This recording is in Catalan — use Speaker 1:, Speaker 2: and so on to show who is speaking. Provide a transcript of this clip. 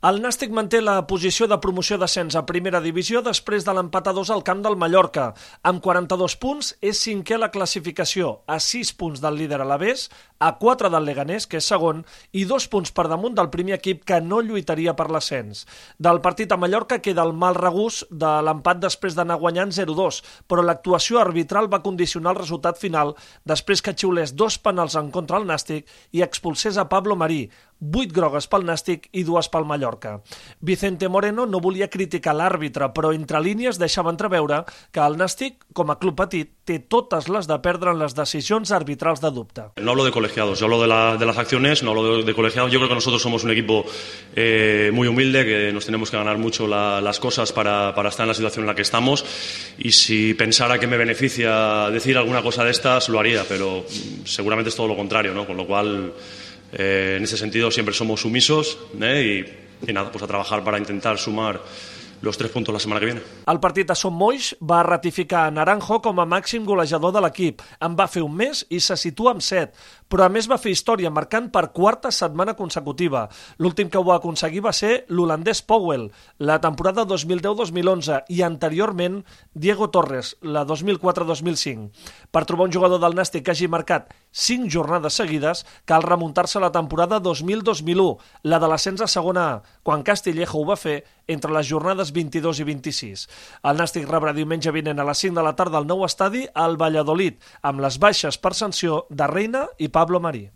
Speaker 1: El Nàstic manté la posició de promoció d'ascens a primera divisió després de l'empat a 2 al camp del Mallorca. Amb 42 punts és cinquè a la classificació, a 6 punts del líder Alavés, a 4 del Leganés, que és segon, i 2 punts per damunt del primer equip que no lluitaria per l'ascens. Del partit a Mallorca queda el mal regús de l'empat després d'anar guanyant 0-2, però l'actuació arbitral va condicionar el resultat final després que xiulés 2 penals en contra el Nàstic i expulsés a Pablo Marí, 8 grogues pel Nàstic i 2 pel Mallorca. Vicente Moreno no volia criticar l'àrbitre, però entre línies deixava entreveure que el Nàstic, com a club petit, té totes les de perdre en les decisions arbitrals de dubte.
Speaker 2: No hablo de colegiados, yo hablo de las acciones, no hablo de colegiados. Yo creo que nosotros somos un equipo muy humilde, que nos tenemos que ganar mucho las cosas para estar en la situación en la que estamos, y si pensara que me beneficia decir alguna cosa de estas, lo haría, pero seguramente es todo lo contrario, ¿no? Con lo cual, en ese sentido siempre somos sumisos, y nada, pues a trabajar para intentar sumar los 3 puntos la setmana que viene.
Speaker 1: El partit a Son Moix va ratificar Naranjo com a màxim golejador de l'equip. En va fer un més i se situa amb 7, però a més va fer història marcant per quarta setmana consecutiva. L'últim que ho va aconseguir va ser l'holandès Powell, la temporada 2010-2011, i anteriorment Diego Torres, la 2004-2005. Per trobar un jugador del Nàstic que hagi marcat 5 jornades seguides, cal remuntar-se a la temporada 2000-2001, la de l'ascens a segona A, quan Castillejo ho va fer entre les jornades 22 i 26. El Nàstic rebrà diumenge vinent a les 5 de la tarda al nou estadi al Valladolid, amb les baixes per sanció de Reina i Pablo Marí.